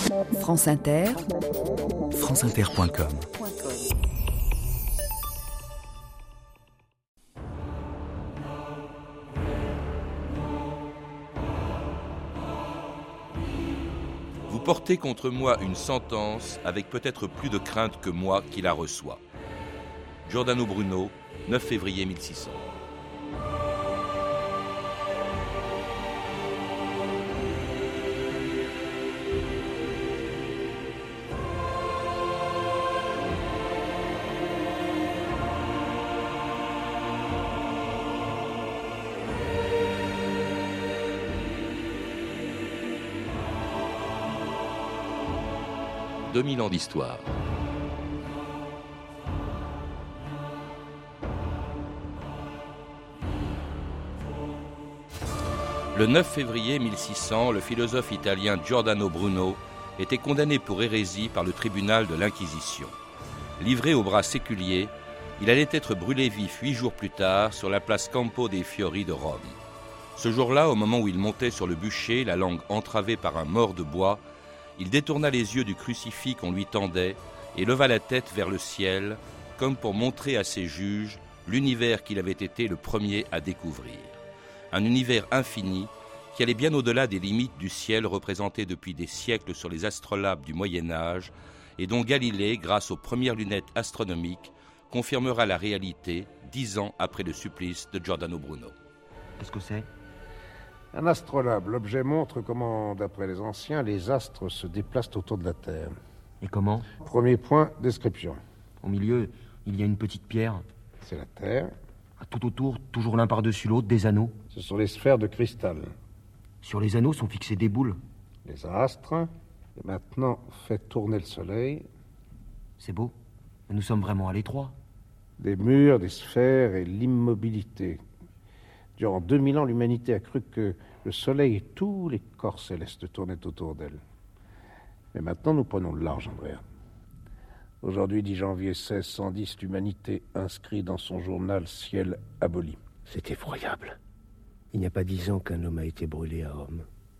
France Inter, franceinter.com. Vous portez contre moi une sentence avec peut-être plus de crainte que moi qui la reçois. Giordano Bruno, 9 février 1600. « 2000 ans d'histoire. Le 9 février 1600, le philosophe italien Giordano Bruno était condamné pour hérésie par le tribunal de l'Inquisition. Livré aux bras séculiers, il allait être brûlé vif 8 jours plus tard sur la place Campo dei Fiori de Rome. Ce jour-là, au moment où il montait sur le bûcher, la langue entravée par un mort de bois, il détourna les yeux du crucifix qu'on lui tendait et leva la tête vers le ciel, comme pour montrer à ses juges l'univers qu'il avait été le premier à découvrir. Un univers infini qui allait bien au-delà des limites du ciel représenté depuis des siècles sur les astrolabes du Moyen-Âge et dont Galilée, grâce aux premières lunettes astronomiques, confirmera la réalité 10 ans après le supplice de Giordano Bruno. Qu'est-ce que c'est ? Un astrolabe. L'objet montre comment, d'après les anciens, les astres se déplacent autour de la Terre. Et comment ? Premier point, description. Au milieu, il y a une petite pierre. C'est la Terre. Tout autour, toujours l'un par-dessus l'autre, des anneaux. Ce sont les sphères de cristal. Sur les anneaux sont fixées des boules. Les astres. Et maintenant, faites tourner le soleil. C'est beau. Mais nous sommes vraiment à l'étroit. Des murs, des sphères et l'immobilité. Durant 2000 ans, l'humanité a cru que le soleil et tous les corps célestes tournaient autour d'elle. Mais maintenant, nous prenons le large, Andrea. Aujourd'hui, 10 janvier 1610, l'humanité inscrit dans son journal « Ciel aboli ». C'est effroyable. Il n'y a pas 10 ans qu'un homme a été brûlé à Rome.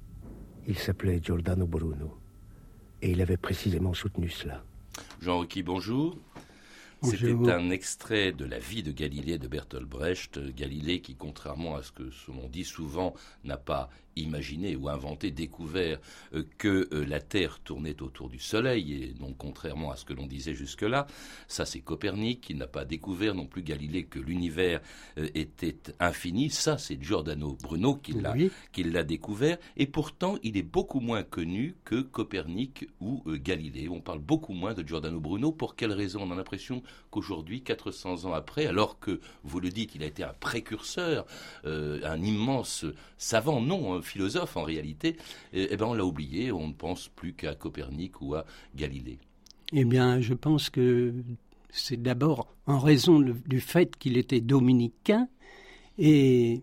Il s'appelait Giordano Bruno. Et il avait précisément soutenu cela. Jean-Rocky, bonjour. C'était un extrait de la vie de Galilée de Bertolt Brecht. Galilée qui, contrairement à ce que l'on dit souvent, n'a pas imaginé ou inventé, découvert que la Terre tournait autour du Soleil, et donc contrairement à ce que l'on disait jusque-là. Ça, c'est Copernic qui n'a pas découvert non plus Galilée que l'univers était infini. Ça, c'est Giordano Bruno qui l'a découvert. Et pourtant, il est beaucoup moins connu que Copernic ou Galilée. On parle beaucoup moins de Giordano Bruno. Pour quelle raison ? On a l'impression qu'aujourd'hui, 400 ans après, alors que, vous le dites, il a été un précurseur, un immense savant, non, un philosophe en réalité, on l'a oublié, on ne pense plus qu'à Copernic ou à Galilée. Eh bien, je pense que c'est d'abord en raison du fait qu'il était dominicain et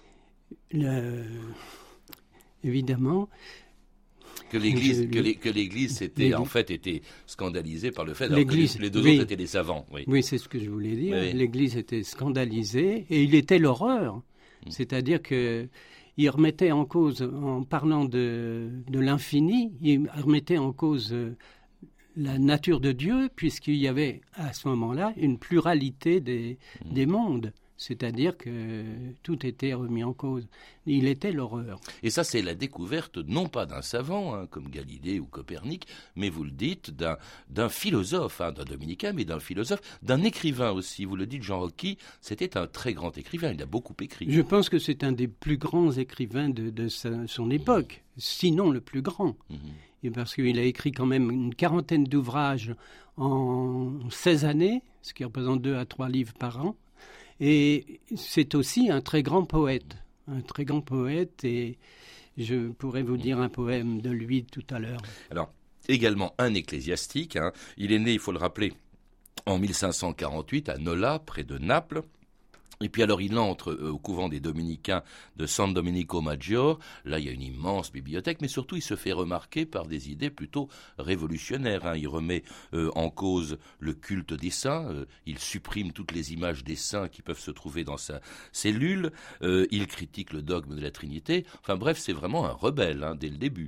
évidemment... Que l'Église était scandalisée par le fait que les deux autres étaient des savants. Oui, c'est ce que je voulais dire. Oui. L'Église était scandalisée et il était l'horreur. C'est-à-dire qu'il remettait en cause, en parlant de l'infini, il remettait en cause la nature de Dieu, puisqu'il y avait à ce moment-là une pluralité des mondes. C'est-à-dire que tout était remis en cause. Il était l'horreur. Et ça, c'est la découverte, non pas d'un savant, comme Galilée ou Copernic, mais vous le dites, d'un philosophe, d'un dominicain, mais d'un philosophe, d'un écrivain aussi. Vous le dites, Jean-Rocky, c'était un très grand écrivain, il a beaucoup écrit. Je pense que c'est un des plus grands écrivains de son époque, sinon le plus grand. Et parce qu'il a écrit quand même une quarantaine d'ouvrages en 16 années, ce qui représente 2 à 3 livres par an. Et c'est aussi un très grand poète, et je pourrais vous dire un poème de lui tout à l'heure. Alors, également un ecclésiastique, il est né, il faut le rappeler, en 1548 à Nola, près de Naples. Et puis alors il entre au couvent des Dominicains de San Domenico Maggiore. Là il y a une immense bibliothèque, mais surtout il se fait remarquer par des idées plutôt révolutionnaires. Il remet en cause le culte des saints, il supprime toutes les images des saints qui peuvent se trouver dans sa cellule, il critique le dogme de la Trinité. Enfin bref, c'est vraiment un rebelle dès le début.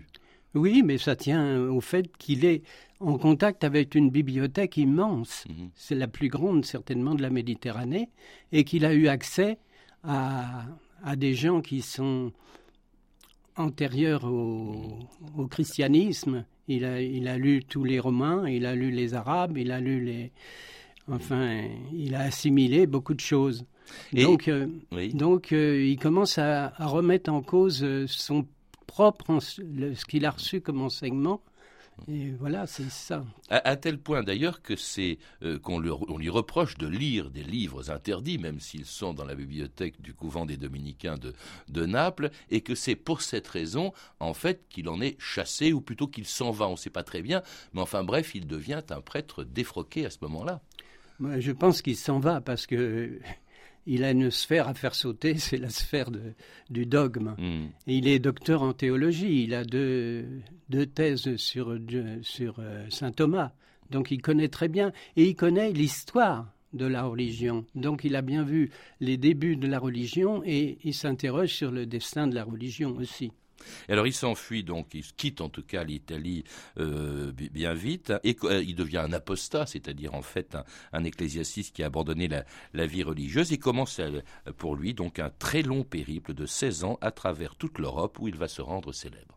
Oui, mais ça tient au fait qu'il est en contact avec une bibliothèque immense. C'est la plus grande, certainement, de la Méditerranée, et qu'il a eu accès à des gens qui sont antérieurs au christianisme. Il a lu tous les Romains, il a lu les Arabes, il a lu les... Enfin, il a assimilé beaucoup de choses. Donc, il commence à remettre en cause son propre, ce qu'il a reçu comme enseignement. Et voilà, c'est ça. À tel point d'ailleurs que c'est on lui reproche de lire des livres interdits, même s'ils sont dans la bibliothèque du couvent des Dominicains de Naples, et que c'est pour cette raison, en fait, qu'il en est chassé, ou plutôt qu'il s'en va, on ne sait pas très bien, mais enfin bref, il devient un prêtre défroqué à ce moment-là. Moi, je pense qu'il s'en va parce que il a une sphère à faire sauter, c'est la sphère du dogme. Et il est docteur en théologie, il a deux thèses sur saint Thomas. Donc il connaît très bien, et il connaît l'histoire de la religion. Donc il a bien vu les débuts de la religion, et il s'interroge sur le destin de la religion aussi. Et alors il s'enfuit, donc il quitte en tout cas l'Italie bien vite, et il devient un apostat, c'est-à-dire en fait un ecclésiastique qui a abandonné la vie religieuse, et commence pour lui donc un très long périple de 16 ans à travers toute l'Europe où il va se rendre célèbre.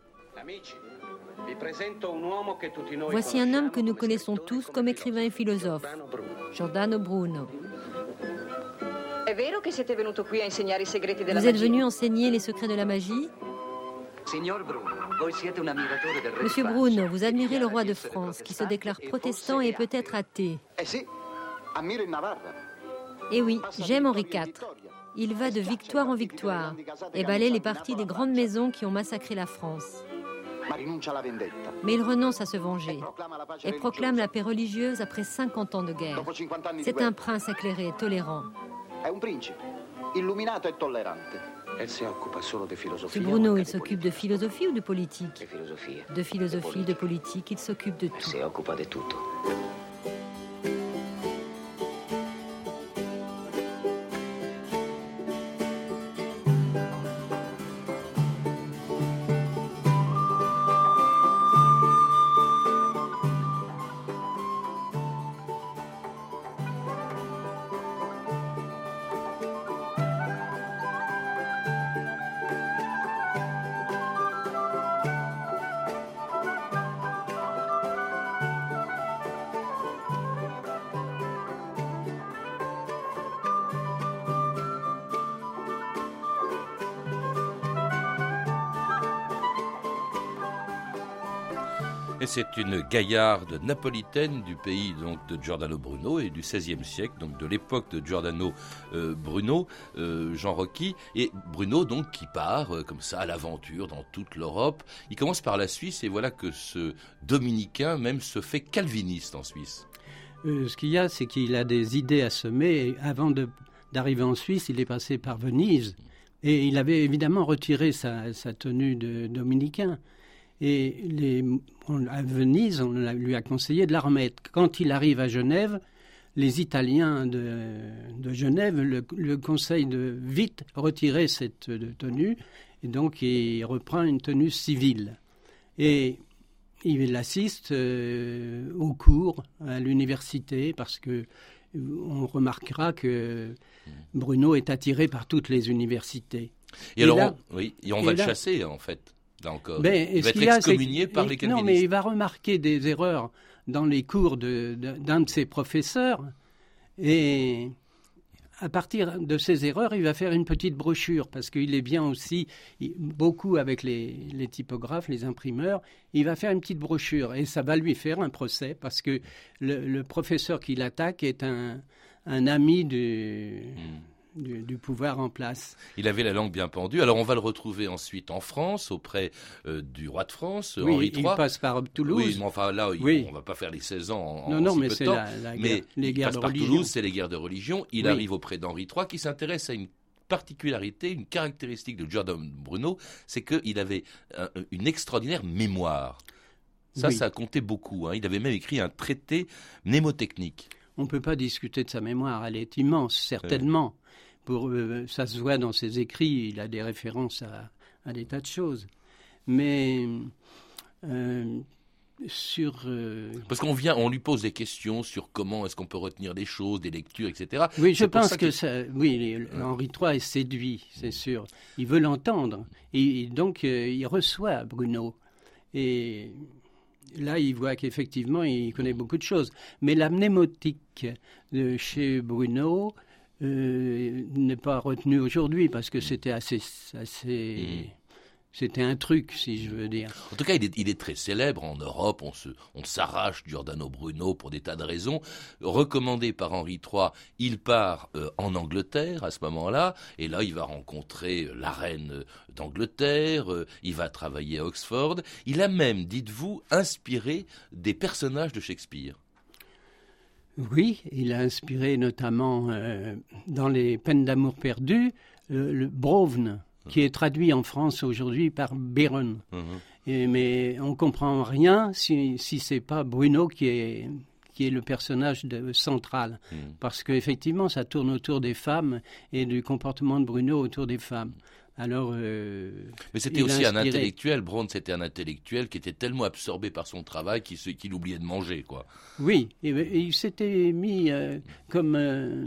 Voici un homme que nous connaissons tous comme écrivain et philosophe, Giordano Bruno. Vous êtes venu enseigner les secrets de la magie ? Monsieur Bruno, vous admirez le roi de France, qui se déclare protestant et peut-être athée. Eh oui, j'aime Henri IV. Il va de victoire en victoire et balaie les parties des grandes maisons qui ont massacré la France. Mais il renonce à se venger et proclame la paix religieuse après 50 ans de guerre. C'est un prince éclairé et tolérant. Ce Bruno, il s'occupe de philosophie ou de politique ? De philosophie, de politique, il s'occupe de tout. Et c'est une gaillarde napolitaine du pays donc de Giordano Bruno et du XVIe siècle, donc de l'époque de Giordano Bruno, Jean Rocky. Et Bruno donc qui part comme ça à l'aventure dans toute l'Europe. Il commence par la Suisse et voilà que ce dominicain même se fait calviniste en Suisse. Ce qu'il y a, c'est qu'il a des idées à semer. Et avant d'arriver en Suisse, il est passé par Venise. Et il avait évidemment retiré sa tenue de dominicain. Et à Venise, on lui a conseillé de la remettre. Quand il arrive à Genève, les Italiens de Genève le conseillent de vite retirer cette tenue. Et donc, il reprend une tenue civile. Et il assiste aux cours à l'université parce que on remarquera que Bruno est attiré par toutes les universités. Et alors, on va le chasser en fait. Encore. Il va être excommunié par les calvinistes. Non, mais il va remarquer des erreurs dans les cours d'un de ses professeurs. Et à partir de ces erreurs, il va faire une petite brochure, parce qu'il est bien aussi, beaucoup avec les typographes, les imprimeurs, il va faire une petite brochure. Et ça va lui faire un procès, parce que le professeur qui l'attaque est un ami du pouvoir en place. Il avait la langue bien pendue. Alors on va le retrouver ensuite en France auprès du roi de France, Henri III. Il passe par Toulouse. Oui, mais enfin là, on ne va pas faire les 16 ans en non, si mais peu c'est de temps. Les guerres de religion. Par Toulouse, c'est les guerres de religion. Il arrive auprès d'Henri III qui s'intéresse à une particularité, une caractéristique de Giordano Bruno, c'est qu'il avait une extraordinaire mémoire. Ça comptait beaucoup. Il avait même écrit un traité mnémotechnique. On ne peut pas discuter de sa mémoire. Elle est immense, certainement. Ça se voit dans ses écrits, il a des références à des tas de choses. Mais Parce on lui pose des questions sur comment est-ce qu'on peut retenir des choses, des lectures, etc. Oui, je pense que Henri III est séduit, c'est sûr. Il veut l'entendre. Et donc, il reçoit Bruno. Et là, il voit qu'effectivement, il connaît beaucoup de choses. Mais la mnémotique de chez Bruno n'est pas retenue aujourd'hui parce que c'était assez c'était un truc, si je veux dire. En tout cas, il est très célèbre en Europe. On s'arrache Giordano Bruno pour des tas de raisons. Recommandé par Henri III, il part en Angleterre à ce moment-là. Et là, il va rencontrer la reine d'Angleterre. Il va travailler à Oxford. Il a même, dites-vous, inspiré des personnages de Shakespeare. Oui, il a inspiré notamment dans les Peines d'amour perdues le Brovne, qui est traduit en France aujourd'hui par Byron. Mais on ne comprend rien si c'est pas Bruno qui est le personnage central. Parce qu'effectivement, ça tourne autour des femmes et du comportement de Bruno autour des femmes. Alors, mais c'était aussi un intellectuel. Bronn, c'était un intellectuel qui était tellement absorbé par son travail qu'il oubliait de manger, quoi. Oui, et il s'était mis comme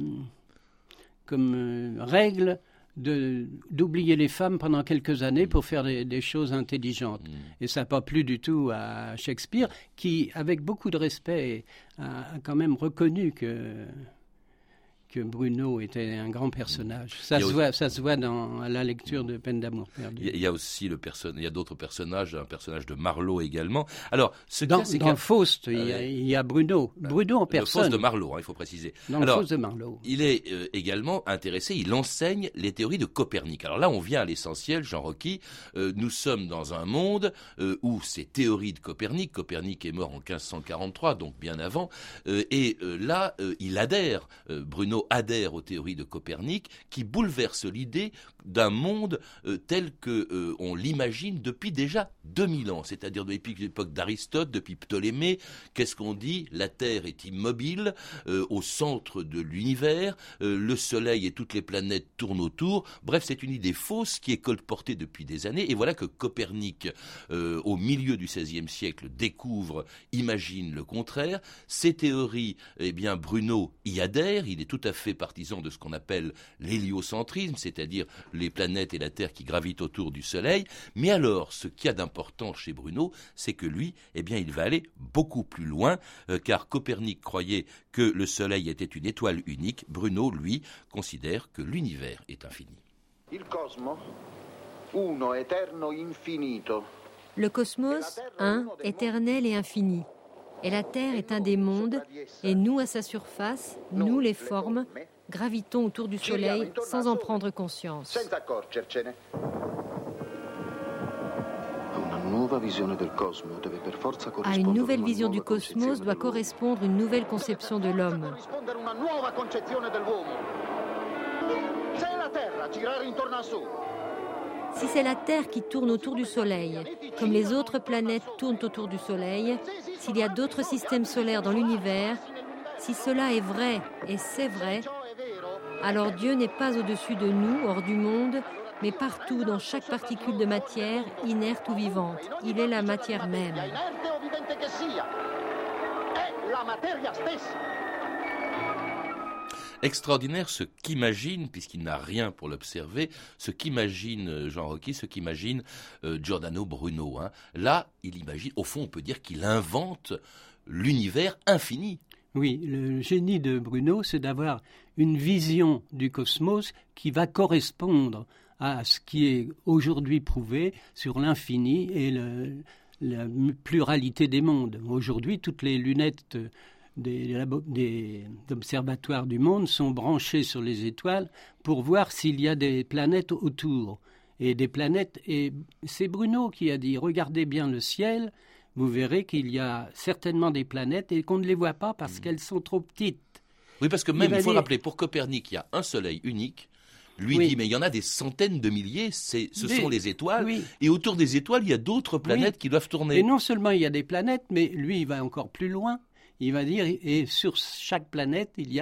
règle d'oublier les femmes pendant quelques années pour faire des choses intelligentes. Et ça n'a pas plu du tout à Shakespeare, qui, avec beaucoup de respect, a quand même reconnu que Bruno était un grand personnage. Ça se voit dans la lecture de Peines d'amour perdues. Il y a aussi il y a d'autres personnages, un personnage de Marlowe également. Alors, dans Faust, il y a Bruno. Bruno en personne. Le Faust de Marlowe, il faut préciser. Dans le Faust de Marlowe. Il est également intéressé, il enseigne les théories de Copernic. Alors là, on vient à l'essentiel, Jean Rocky. Nous sommes dans un monde où ces théories de Copernic est mort en 1543, donc bien avant, là, il adhère, Bruno adhère aux théories de Copernic qui bouleversent l'idée d'un monde tel que on l'imagine depuis déjà 2000 ans, c'est-à-dire depuis l'époque d'Aristote, depuis Ptolémée. Qu'est-ce qu'on dit? La Terre est immobile au centre de l'univers, le Soleil et toutes les planètes tournent autour. Bref, c'est une idée fausse qui est colportée depuis des années. Et voilà que Copernic, au milieu du XVIe siècle, imagine le contraire. Ces théories, eh bien, Bruno y adhère. Il est tout à fait partisan de ce qu'on appelle l'héliocentrisme, c'est-à-dire les planètes et la Terre qui gravitent autour du Soleil. Mais alors, ce qu'il y a d'important chez Bruno, c'est que lui, eh bien, il va aller beaucoup plus loin, car Copernic croyait que le Soleil était une étoile unique. Bruno, lui, considère que l'univers est infini. Le cosmos, un, éternel et infini. Et la Terre est un des mondes, et nous, à sa surface, nous, les formes, gravitons autour du Soleil sans en prendre conscience. À une nouvelle vision du cosmos doit correspondre une nouvelle conception de l'homme. Si c'est la Terre qui tourne autour du Soleil, comme les autres planètes tournent autour du Soleil, s'il y a d'autres systèmes solaires dans l'univers, si cela est vrai, et c'est vrai, alors Dieu n'est pas au-dessus de nous, hors du monde, mais partout, dans chaque particule de matière, inerte ou vivante. Il est la matière même. Extraordinaire ce qu'imagine, puisqu'il n'a rien pour l'observer, ce qu'imagine Jean Rocky, ce qu'imagine Giordano Bruno. Là, il imagine, au fond, on peut dire qu'il invente l'univers infini. Oui, le génie de Bruno, c'est d'avoir une vision du cosmos qui va correspondre à ce qui est aujourd'hui prouvé sur l'infini et la pluralité des mondes. Aujourd'hui, toutes les lunettes des observatoires du monde sont branchées sur les étoiles pour voir s'il y a des planètes autour. Et des planètes, et c'est Bruno qui a dit, regardez bien le ciel, vous verrez qu'il y a certainement des planètes et qu'on ne les voit pas parce qu'elles sont trop petites. Oui, parce que même, il faut rappeler, pour Copernic, il y a un soleil unique. Lui dit, mais il y en a des centaines de milliers, ce sont les étoiles. Oui. Et autour des étoiles, il y a d'autres planètes qui doivent tourner. Et non seulement il y a des planètes, mais lui, il va encore plus loin. Il va dire, et sur chaque planète, il y a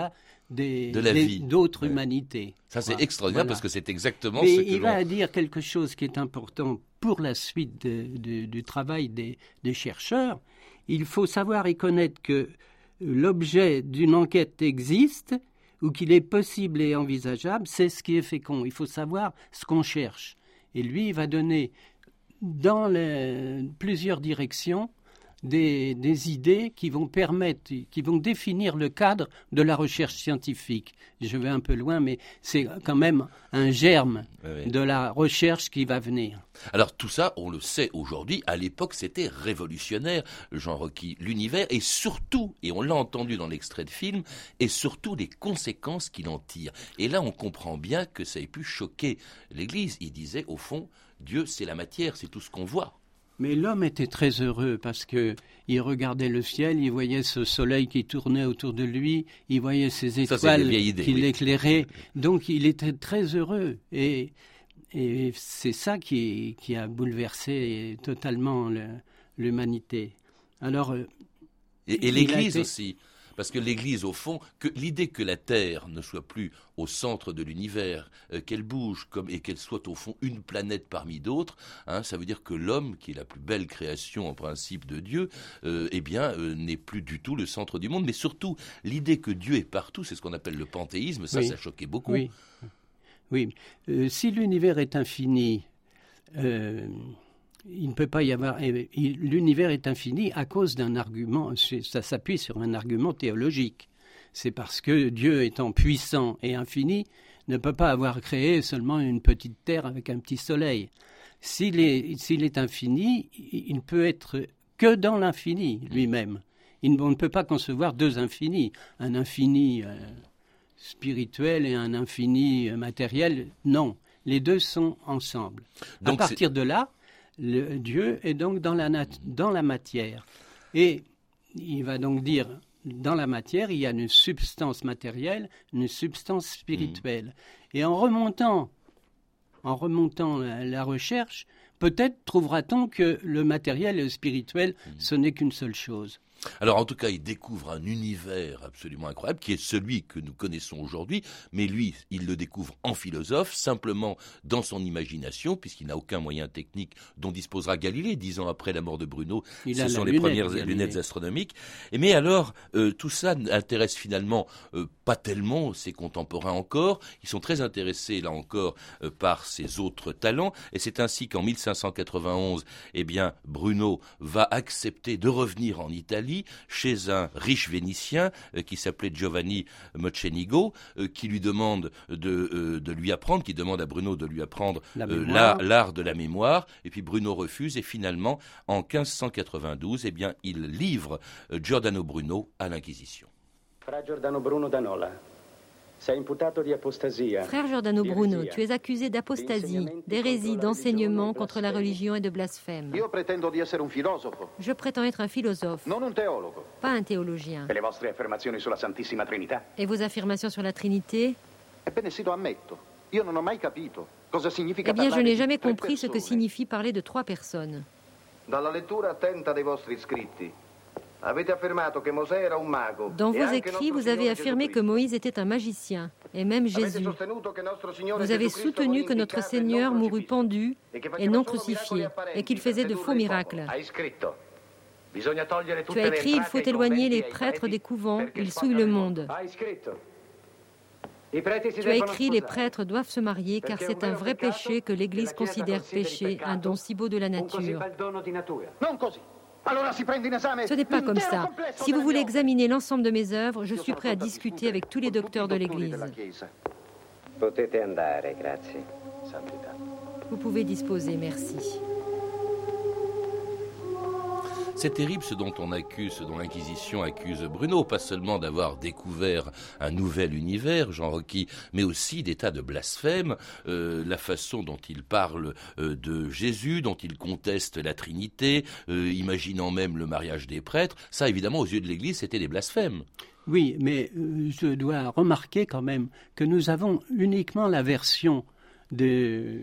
d'autres humanités. Ça, c'est extraordinaire parce que c'est exactement Mais ce que il va dire quelque chose qui est important pour la suite du travail des chercheurs. Il faut savoir et connaître que l'objet d'une enquête existe ou qu'il est possible et envisageable, c'est ce qui est fécond. Il faut savoir ce qu'on cherche. Et lui, il va donner dans plusieurs directions des idées qui vont définir le cadre de la recherche scientifique. Je vais un peu loin, mais c'est quand même un germe de la recherche qui va venir. Alors tout ça, on le sait aujourd'hui, à l'époque c'était révolutionnaire, Jean Rocky, l'univers, et surtout, et on l'a entendu dans l'extrait de film, et surtout les conséquences qu'il en tire. Et là on comprend bien que ça ait pu choquer l'Église. Il disait, au fond, Dieu c'est la matière, c'est tout ce qu'on voit. Mais l'homme était très heureux parce qu'il regardait le ciel, il voyait ce soleil qui tournait autour de lui, il voyait ces étoiles qui l'éclairaient. Donc il était très heureux. Et c'est ça qui a bouleversé totalement l'humanité. Alors, et l'Église aussi. Parce que l'Église, au fond, l'idée que la Terre ne soit plus au centre de l'univers, qu'elle bouge et qu'elle soit au fond une planète parmi d'autres, ça veut dire que l'homme, qui est la plus belle création en principe de Dieu, n'est plus du tout le centre du monde. Mais surtout, l'idée que Dieu est partout, c'est ce qu'on appelle le panthéisme, ça choquait beaucoup. Oui. Si l'univers est infini, il ne peut pas y avoir... L'univers est infini à cause d'un argument, ça s'appuie sur un argument théologique. C'est parce que Dieu étant puissant et infini, ne peut pas avoir créé seulement une petite terre avec un petit soleil. S'il est infini, il ne peut être que dans l'infini lui-même. On ne peut pas concevoir deux infinis. Un infini spirituel et un infini matériel, non. Les deux sont ensemble. Donc, à partir de là, Dieu est donc dans la matière. Et il va donc dire, dans la matière, il y a une substance matérielle, une substance spirituelle. Et en remontant la recherche, peut-être trouvera-t-on que le matériel et le spirituel, ce n'est qu'une seule chose. Alors en tout cas, il découvre un univers absolument incroyable qui est celui que nous connaissons aujourd'hui, mais lui, il le découvre en philosophe, simplement dans son imagination, puisqu'il n'a aucun moyen technique dont disposera Galilée 10 ans après la mort de Bruno. Ce sont les premières lunettes astronomiques. Mais alors, tout ça n'intéresse finalement pas tellement ses contemporains encore. Ils sont très intéressés, là encore, par ses autres talents. Et c'est ainsi qu'en 1591, Bruno va accepter de revenir en Italie, chez un riche Vénitien qui s'appelait Giovanni Mocenigo, qui lui demande de lui apprendre, qui demande à Bruno de lui apprendre l'art de la mémoire, et puis Bruno refuse, et finalement, en 1592, il livre Giordano Bruno à l'Inquisition. Frère Giordano Bruno, tu es accusé d'apostasie, d'hérésie, d'enseignement contre la religion et de blasphème. Je prétends être un philosophe, pas un théologien. Et vos affirmations sur la Trinité ? Je n'ai jamais compris ce que signifie parler de trois personnes. Dans vos écrits, vous avez affirmé que Moïse était un magicien, et même Jésus. Vous avez soutenu que notre Seigneur mourut pendu et non crucifié, et qu'il faisait de faux miracles. Tu as écrit, il faut éloigner les prêtres des couvents, ils souillent le monde. Tu as écrit, les prêtres doivent se marier, car c'est un vrai péché que l'Église considère péché, un don si beau de la nature. Ce n'est pas comme ça. Si vous voulez examiner l'ensemble de mes œuvres, je suis prêt à discuter avec tous les docteurs de l'Église. Vous pouvez disposer, merci. C'est terrible ce dont l'Inquisition accuse Bruno, pas seulement d'avoir découvert un nouvel univers, Jean Rocky, mais aussi des tas de blasphèmes, la façon dont il parle de Jésus, dont il conteste la Trinité, imaginant même le mariage des prêtres. Ça, évidemment, aux yeux de l'Église, c'était des blasphèmes. Oui, mais je dois remarquer quand même que nous avons uniquement la version de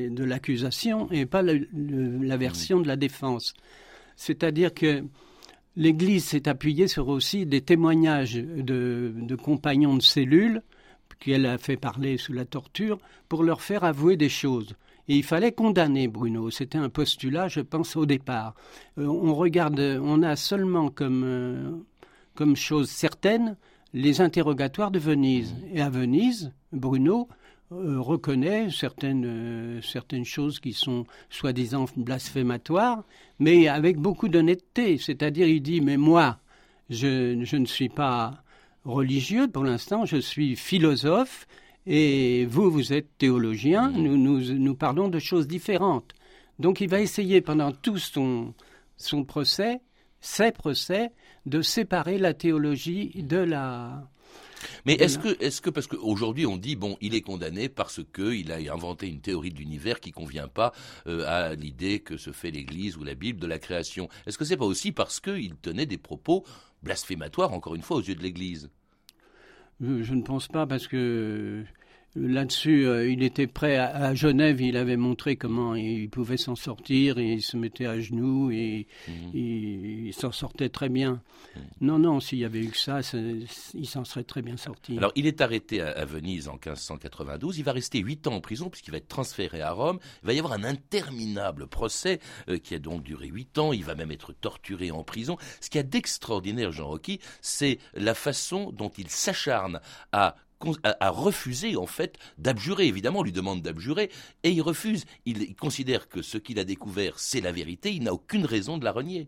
l'accusation et pas la version de la défense. C'est-à-dire que l'Église s'est appuyée sur aussi des témoignages de compagnons de cellule qu'elle a fait parler sous la torture pour leur faire avouer des choses. Et il fallait condamner Bruno. C'était un postulat, je pense, au départ. On a seulement comme chose certaine les interrogatoires de Venise. Et à Venise, Bruno reconnaît certaines choses qui sont soi-disant blasphématoires, mais avec beaucoup d'honnêteté. C'est-à-dire, il dit, mais moi, je ne suis pas religieux pour l'instant, je suis philosophe, et vous êtes théologien, nous parlons de choses différentes. Donc il va essayer pendant tout ses procès, de séparer la théologie de la... Mais est-ce que parce qu'aujourd'hui on dit il est condamné parce qu'il a inventé une théorie de l'univers qui convient pas à l'idée que se fait l'Église ou la Bible de la création. Est-ce que c'est pas aussi parce qu'il tenait des propos blasphématoires, encore une fois, aux yeux de l'Église? Je ne pense pas, parce que là-dessus, il était prêt. À Genève, il avait montré comment il pouvait s'en sortir, et il se mettait à genoux, et il s'en sortait très bien. Non, s'il y avait eu que ça, il s'en serait très bien sorti. Alors, il est arrêté à Venise en 1592, il va rester 8 ans en prison, puisqu'il va être transféré à Rome. Il va y avoir un interminable procès qui a donc duré 8 ans, il va même être torturé en prison. Ce qu'il y a d'extraordinaire, Jean Rocky, c'est la façon dont il s'acharne à refuser, en fait, d'abjurer. Évidemment, on lui demande d'abjurer, et il refuse. Il considère que ce qu'il a découvert, c'est la vérité, il n'a aucune raison de la renier.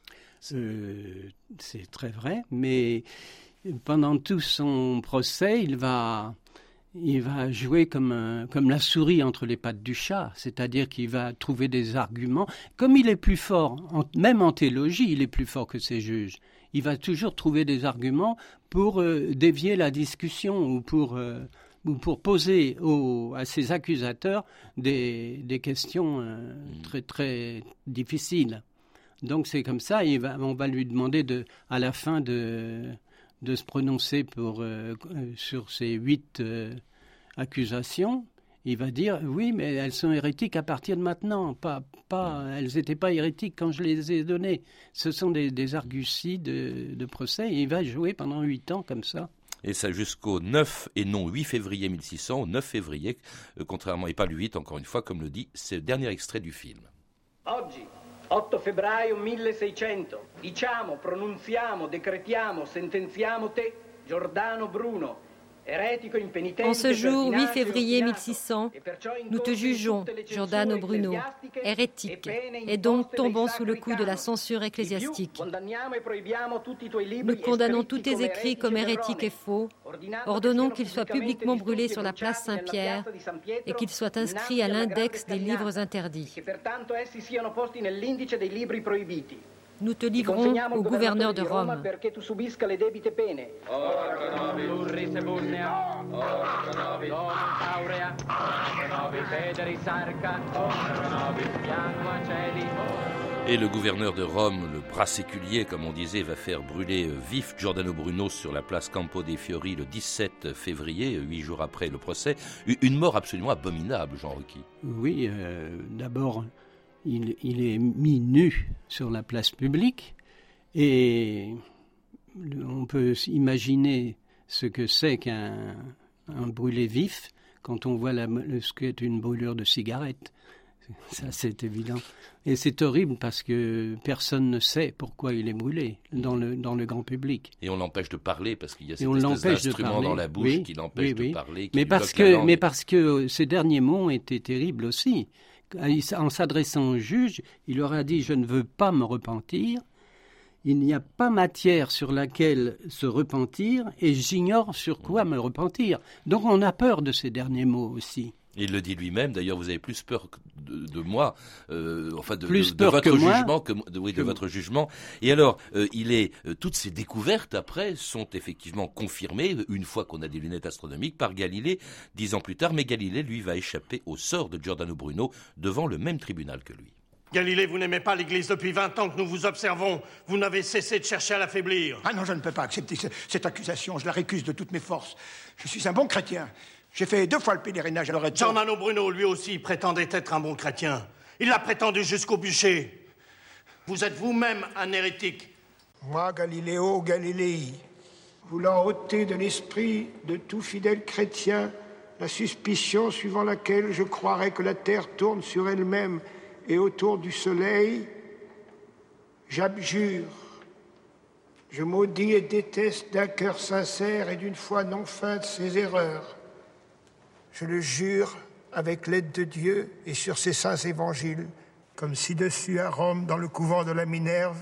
C'est très vrai, mais pendant tout son procès, il va jouer comme la souris entre les pattes du chat, c'est-à-dire qu'il va trouver des arguments. Comme il est plus fort, même en théologie, il est plus fort que ses juges. Il va toujours trouver des arguments pour dévier la discussion ou pour poser à ses accusateurs des questions très, très difficiles. Donc c'est comme ça, on va lui demander à la fin de se prononcer sur ces 8 accusations. Il va dire, oui, mais elles sont hérétiques à partir de maintenant. Elles n'étaient pas hérétiques quand je les ai données. Ce sont des arguties de procès. Et il va jouer pendant 8 ans comme ça. Et ça jusqu'au 9 et non 8 février 1600, au 9 février, contrairement, et pas le 8, encore une fois, comme le dit ce dernier extrait du film. Oggi, 8 febbraio 1600, diciamo, pronunziamo, decretiamo, sentenziamo te, Giordano Bruno. En ce jour, 8 février 1600, nous te jugeons, Giordano Bruno, hérétique, et donc tombons sous le coup de la censure ecclésiastique. Nous condamnons tous tes écrits comme hérétiques et faux, ordonnons qu'ils soient publiquement brûlés sur la place Saint-Pierre et qu'ils soient inscrits à l'index des livres interdits. Nous te livrons au gouverneur de Rome. Et le gouverneur de Rome, le bras séculier, comme on disait, va faire brûler vif Giordano Bruno sur la place Campo dei Fiori le 17 février, 8 jours après le procès. Une mort absolument abominable, Jean Rocky. Oui, d'abord... Il est mis nu sur la place publique, et on peut imaginer ce que c'est qu'un brûlé vif quand on voit ce qu'est une brûlure de cigarette. Ça, c'est évident. Et c'est horrible parce que personne ne sait pourquoi il est brûlé dans le grand public. Et on l'empêche de parler parce qu'il y a cette espèce d'instrument dans la bouche qui l'empêche de parler. Mais parce que ces derniers mots étaient terribles aussi. En s'adressant au juge, il leur a dit « Je ne veux pas me repentir, il n'y a pas matière sur laquelle se repentir et j'ignore sur quoi me repentir. » Donc on a peur de ces derniers mots aussi. Il le dit lui-même, d'ailleurs vous avez plus peur de moi, enfin de votre jugement. Et alors, toutes ces découvertes après sont effectivement confirmées, une fois qu'on a des lunettes astronomiques, par Galilée 10 ans plus tard. Mais Galilée, lui, va échapper au sort de Giordano Bruno devant le même tribunal que lui. Galilée, vous n'aimez pas l'Église depuis 20 ans que nous vous observons. Vous n'avez cessé de chercher à l'affaiblir. Ah non, je ne peux pas accepter cette accusation. Je la récuse de toutes mes forces. Je suis un bon chrétien. J'ai fait 2 fois le pèlerinage à Loreto. Giordano Bruno, lui aussi, prétendait être un bon chrétien. Il l'a prétendu jusqu'au bûcher. Vous êtes vous-même un hérétique. Moi, Galiléo Galilei, voulant ôter de l'esprit de tout fidèle chrétien la suspicion suivant laquelle je croirais que la terre tourne sur elle-même et autour du soleil, j'abjure, je maudis et déteste d'un cœur sincère et d'une foi non feinte ces erreurs. Je le jure avec l'aide de Dieu et sur ses saints évangiles, comme ci-dessus à Rome, dans le couvent de la Minerve,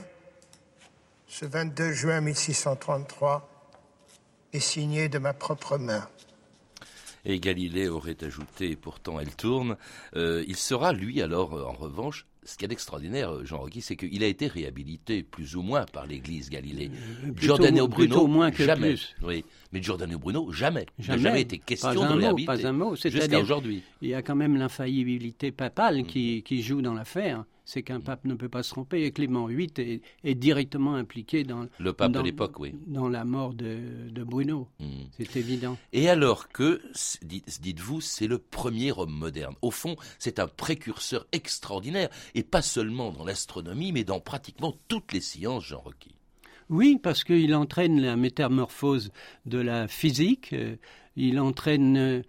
ce 22 juin 1633, est signé de ma propre main. Et Galilée aurait ajouté, pourtant elle tourne, il sera, lui, alors, en revanche, ce qu'il y a d'extraordinaire, Jean Rocky, c'est qu'il a été réhabilité plus ou moins par l'Église Galilée. Giordano Bruno, moins que jamais. Plus. Oui. Mais Giordano Bruno, jamais. Il n'a jamais été question de le réhabiliter. Pas un mot. Jusqu'à aujourd'hui. Il y a quand même l'infaillibilité papale qui joue dans l'affaire. C'est qu'un pape ne peut pas se tromper. Et Clément VIII est directement impliqué dans le pape de l'époque, oui, dans la mort de Bruno. C'est évident. Et alors que, dites-vous, c'est le premier homme moderne. Au fond, c'est un précurseur extraordinaire, et pas seulement dans l'astronomie, mais dans pratiquement toutes les sciences, Jean Rocky. Oui, parce qu'il entraîne la métamorphose de la physique, il entraîne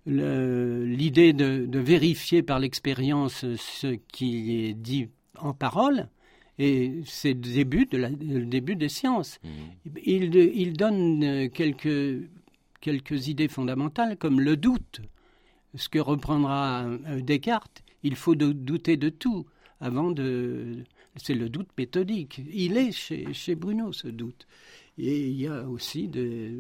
l'idée de vérifier par l'expérience ce qui est dit en parole, et c'est le début des sciences. Il donne quelques idées fondamentales, comme le doute, ce que reprendra Descartes. Il faut douter de tout avant de... C'est le doute méthodique. Il est chez Bruno, ce doute. Et il y a aussi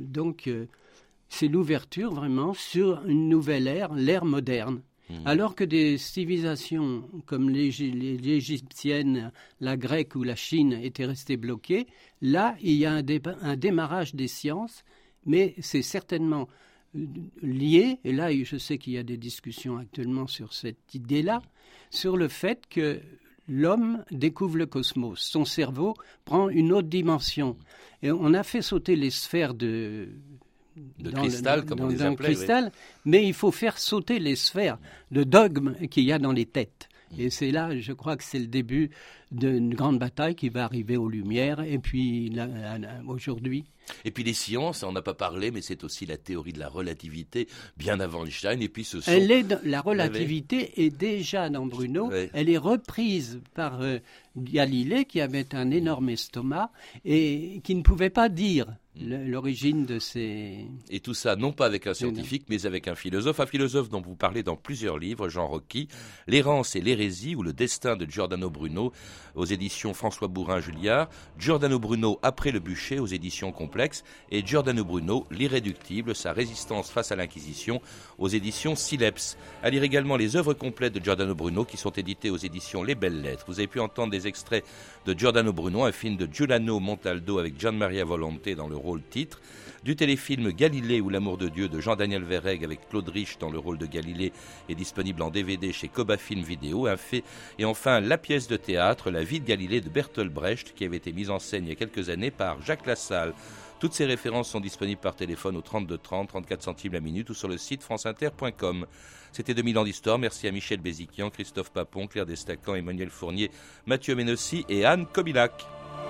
c'est l'ouverture vraiment sur une nouvelle ère, l'ère moderne. Alors que des civilisations comme l'égyptienne, la grecque ou la Chine étaient restées bloquées, là, il y a un démarrage des sciences, mais c'est certainement lié, et là, je sais qu'il y a des discussions actuellement sur cette idée-là, sur le fait que l'homme découvre le cosmos. Son cerveau prend une autre dimension. Et on a fait sauter les sphères de cristal, comme on les appelait. Oui. Mais il faut faire sauter les sphères de dogmes qu'il y a dans les têtes. Et c'est là, je crois que c'est le début d'une grande bataille qui va arriver aux Lumières, et puis aujourd'hui. Et puis les sciences, on n'a pas parlé, mais c'est aussi la théorie de la relativité, bien avant Einstein, et puis ce sont... La relativité est déjà dans Bruno, elle est reprise par Galilée, qui avait un énorme estomac, et qui ne pouvait pas dire l'origine de ces... Et tout ça, non pas avec un scientifique, mais avec un philosophe dont vous parlez dans plusieurs livres, Jean Rocky, L'errance et l'hérésie, ou le destin de Giordano Bruno, aux éditions François Bourin-Julliard, Giordano Bruno après le bûcher, aux éditions Complexe, et Giordano Bruno, l'irréductible, sa résistance face à l'Inquisition, aux éditions Sileps. À lire également les œuvres complètes de Giordano Bruno, qui sont éditées aux éditions Les Belles Lettres. Vous avez pu entendre des extraits de Giordano Bruno, un film de Giuliano Montaldo avec Gian Maria Volonté dans le rôle titre, du téléfilm Galilée ou l'amour de Dieu de Jean-Daniel Verreg avec Claude Rich dans le rôle de Galilée, est disponible en DVD chez Coba Film Vidéo, et enfin la pièce de théâtre La vie de Galilée de Bertolt Brecht, qui avait été mise en scène il y a quelques années par Jacques Lassalle. Toutes ces références sont disponibles par téléphone au 32 30, 34 centimes la minute, ou sur le site franceinter.com. C'était 2000 ans d'histoire. Merci à Michel Béziquian, Christophe Papon, Claire Destacan, Emmanuel Fournier, Mathieu Ménossi et Anne Kobilac.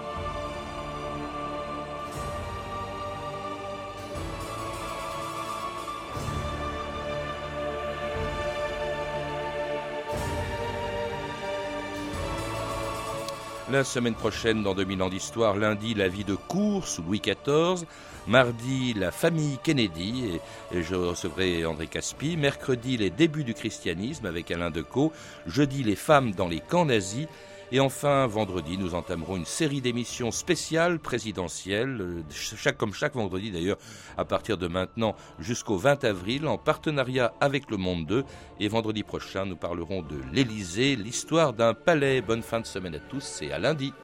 La semaine prochaine, dans 2000 ans d'histoire, lundi, la vie de cour sous Louis XIV, mardi, la famille Kennedy, et je recevrai André Caspi, mercredi, les débuts du christianisme avec Alain Decaux, jeudi, les femmes dans les camps nazis, et enfin, vendredi, nous entamerons une série d'émissions spéciales présidentielles, comme chaque vendredi d'ailleurs, à partir de maintenant jusqu'au 20 avril, en partenariat avec Le Monde 2. Et vendredi prochain, nous parlerons de l'Élysée, l'histoire d'un palais. Bonne fin de semaine à tous et à lundi.